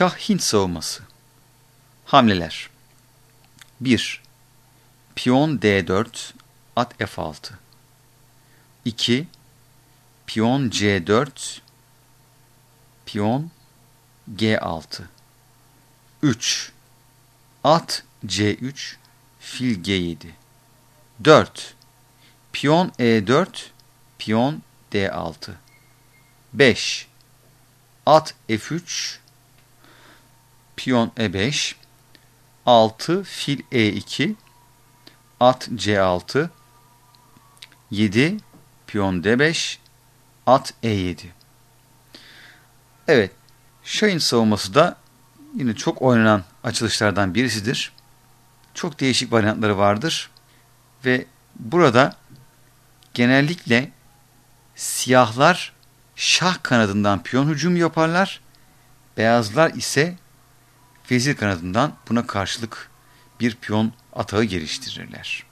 Şah-Hint savunması. Hamleler. 1. Piyon D4, at F6. 2. Piyon C4, piyon G6. 3. At C3, fil G7. 4. Piyon E4, piyon D6. 5. At F3, piyon E5. 6. Fil E2, at C6. 7. Piyon D5, at E7. Evet, Şah'ın savunması da yine çok oynanan açılışlardan birisidir. Çok değişik varyantları vardır ve burada genellikle siyahlar şah kanadından piyon hücumu yaparlar, beyazlar ise vezir kanadından buna karşılık bir piyon atağı geliştirirler.